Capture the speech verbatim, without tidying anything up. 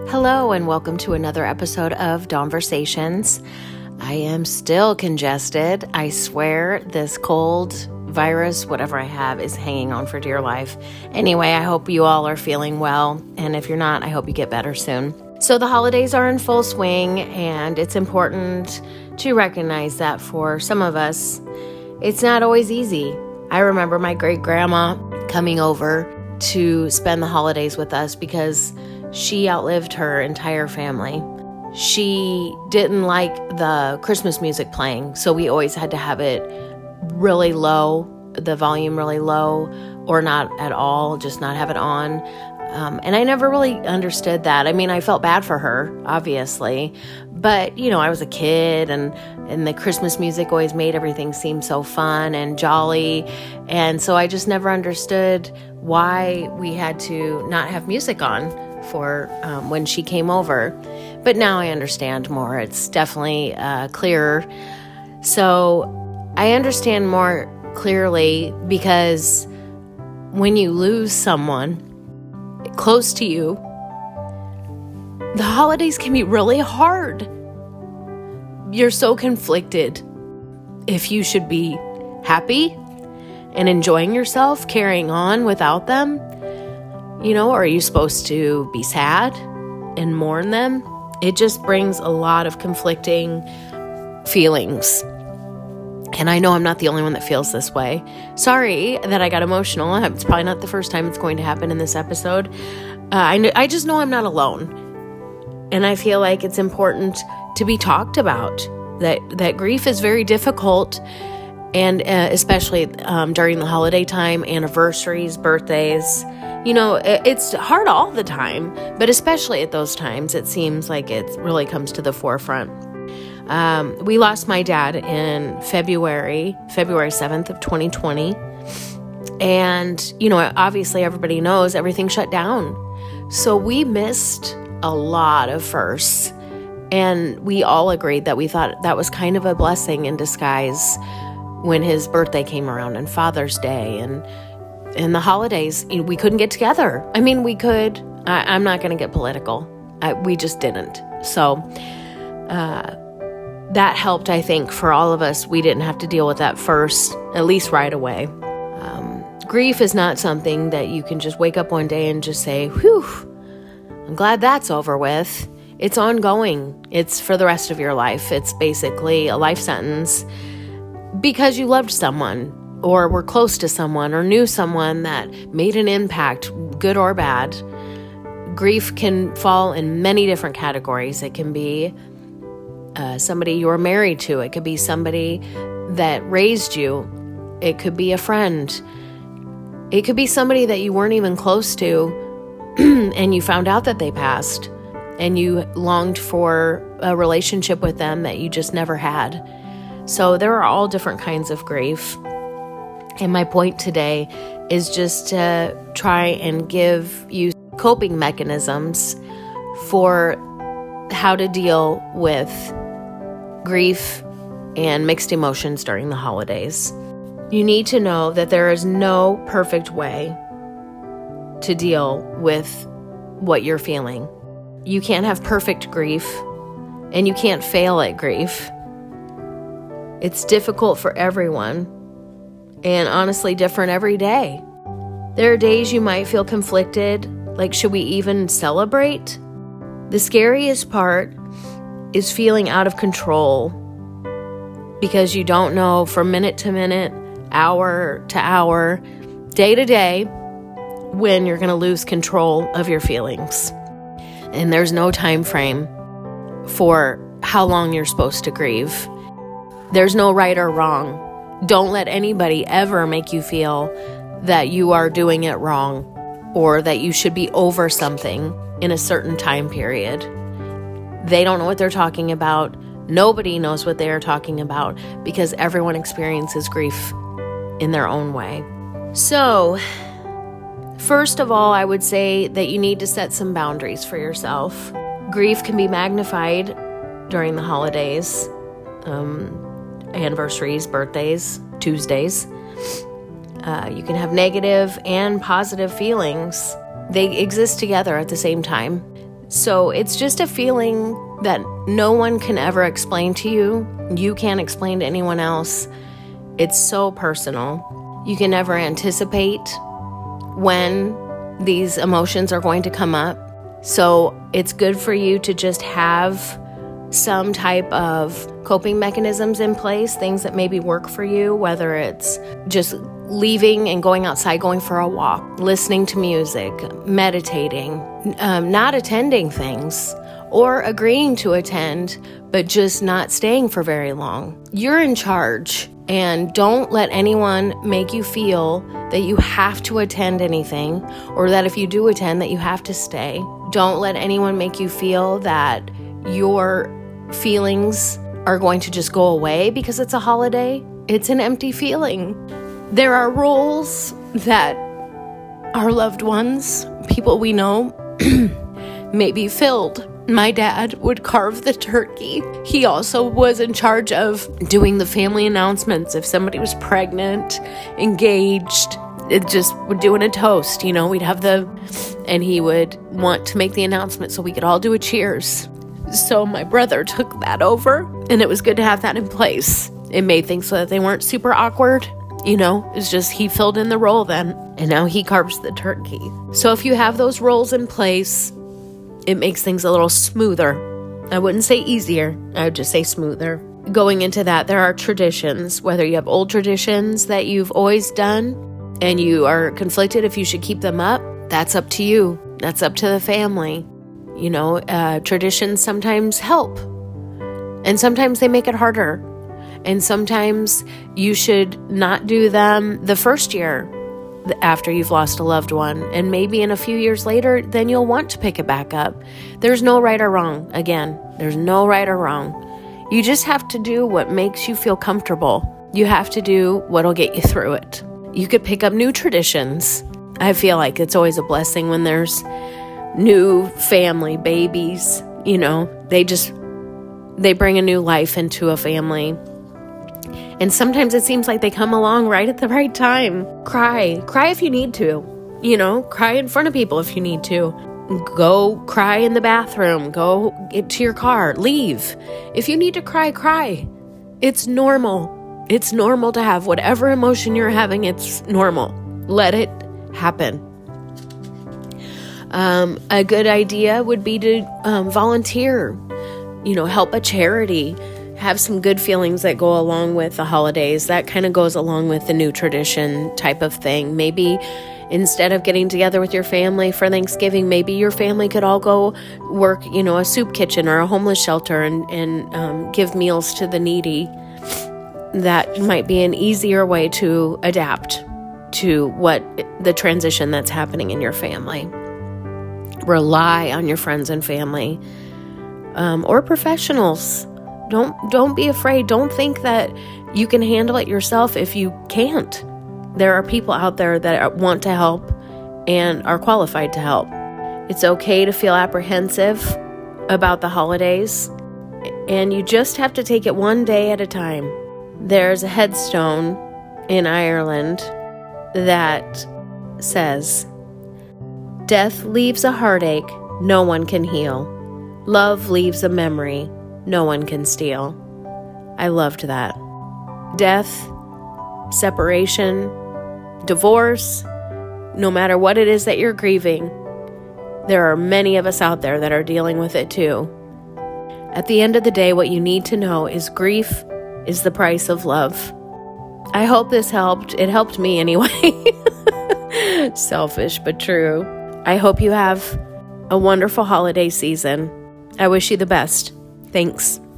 Hello and welcome to another episode of Dawnversations. I am still congested. I swear this cold, virus, whatever I have is hanging on for dear life. Anyway, I hope you all are feeling well. And if you're not, I hope you get better soon. So the holidays are in full swing, and it's important to recognize that for some of us, it's not always easy. I remember my great grandma coming over to spend the holidays with us because she outlived her entire family. She didn't like the Christmas music playing, so we always had to have it really low, the volume really low, or not at all, just not have it on. Um, and I never really understood that. I mean, I felt bad for her, obviously, but, you know, I was a kid, and, and the Christmas music always made everything seem so fun and jolly, and so I just never understood why we had to not have music on for um, when she came over. But now I understand more. It's definitely uh, clearer. So I understand more clearly because when you lose someone close to you, the holidays can be really hard. You're so conflicted if you should be happy and enjoying yourself, carrying on without them. You know, or are you supposed to be sad and mourn them? It just brings a lot of conflicting feelings. And I know I'm not the only one that feels this way. Sorry that I got emotional. It's probably not the first time it's going to happen in this episode. Uh, I, kn- I just know I'm not alone. And I feel like it's important to be talked about. That, that grief is very difficult, and uh, especially um, during the holiday time, anniversaries, birthdays. You know, it's hard all the time, but especially at those times, it seems like it really comes to the forefront. Um, we lost my dad in February, February seventh of twenty twenty. And, you know, obviously everybody knows everything shut down. So we missed a lot of firsts. And we all agreed that we thought that was kind of a blessing in disguise when his birthday came around and Father's Day and in the holidays. We couldn't get together. I mean, we could. I, I'm not going to get political. I, we just didn't. So uh, that helped, I think, for all of us. We didn't have to deal with that first, at least right away. Um, grief is not something that you can just wake up one day and just say, whew, I'm glad that's over with. It's ongoing. It's for the rest of your life. It's basically a life sentence because you loved someone, or were close to someone, or knew someone that made an impact, good or bad. Grief can fall in many different categories. It can be uh, somebody you were married to. It could be somebody that raised you. It could be a friend. It could be somebody that you weren't even close to, and you found out that they passed, and you longed for a relationship with them that you just never had. So there are all different kinds of grief. And my point today is just to try and give you coping mechanisms for how to deal with grief and mixed emotions during the holidays. You need to know that there is no perfect way to deal with what you're feeling. You can't have perfect grief, and you can't fail at grief. It's difficult for everyone. And honestly, different every day. There are days you might feel conflicted, like should we even celebrate? The scariest part is feeling out of control because you don't know from minute to minute, hour to hour, day to day, when you're going to lose control of your feelings. And there's no time frame for how long you're supposed to grieve. There's no right or wrong. Don't let anybody ever make you feel that you are doing it wrong or that you should be over something in a certain time period. They don't know what they're talking about. Nobody knows what they are talking about because everyone experiences grief in their own way. So, first of all, I would say that you need to set some boundaries for yourself. Grief can be magnified during the holidays. Um... anniversaries, birthdays, Tuesdays. Uh, you can have negative and positive feelings. They exist together at the same time. So it's just a feeling that no one can ever explain to you. You can't explain to anyone else. It's so personal. You can never anticipate when these emotions are going to come up. So it's good for you to just have some type of coping mechanisms in place, things that maybe work for you, whether it's just leaving and going outside, going for a walk, listening to music, meditating, um, not attending things, or agreeing to attend, but just not staying for very long. You're in charge, and don't let anyone make you feel that you have to attend anything, or that if you do attend, that you have to stay. Don't let anyone make you feel that your feelings are going to just go away because it's a holiday. It's an empty feeling. There are roles that our loved ones, people we know, may be filled. My dad would carve the turkey. He also was in charge of doing the family announcements. If somebody was pregnant, engaged, it just would doing a toast, you know, we'd have the, and he would want to make the announcement so we could all do a cheers. So my brother took that over, and it was good to have that in place. It made things so that they weren't super awkward. You know, it's just he filled in the role then, and now he carves the turkey. So if you have those roles in place, it makes things a little smoother. I wouldn't say easier. I would just say smoother. Going into that, there are traditions, whether you have old traditions that you've always done and you are conflicted if you should keep them up, that's up to you. That's up to the family. You know, uh, traditions sometimes help, and sometimes they make it harder. And sometimes you should not do them the first year after you've lost a loved one. And maybe in a few years later, then you'll want to pick it back up. There's no right or wrong. Again, there's no right or wrong. You just have to do what makes you feel comfortable. You have to do what'll get you through it. You could pick up new traditions. I feel like it's always a blessing when there's new family, babies, you know, they just, they bring a new life into a family. And sometimes it seems like they come along right at the right time. Cry. Cry if you need to. You know, cry in front of people if you need to. Go cry in the bathroom. Go get to your car. Leave. If you need to cry, cry. It's normal. It's normal to have whatever emotion you're having. It's normal. Let it happen. Um, a good idea would be to um, volunteer, you know, help a charity, have some good feelings that go along with the holidays. That kind of goes along with the new tradition type of thing. Maybe instead of getting together with your family for Thanksgiving, maybe your family could all go work, you know, a soup kitchen or a homeless shelter and, and um, give meals to the needy. That might be an easier way to adapt to what the transition that's happening in your family. Rely on your friends and family, um, or professionals. Don't don't be afraid. Don't think that you can handle it yourself if you can't. There are people out there that want to help and are qualified to help. It's okay to feel apprehensive about the holidays, and you just have to take it one day at a time. There's a headstone in Ireland that says, "Death leaves a heartache no one can heal. Love leaves a memory no one can steal." I loved that. Death, separation, divorce, no matter what it is that you're grieving, there are many of us out there that are dealing with it too. At the end of the day, what you need to know is grief is the price of love. I hope this helped. It helped me anyway. Selfish, but true. I hope you have a wonderful holiday season. I wish you the best. Thanks.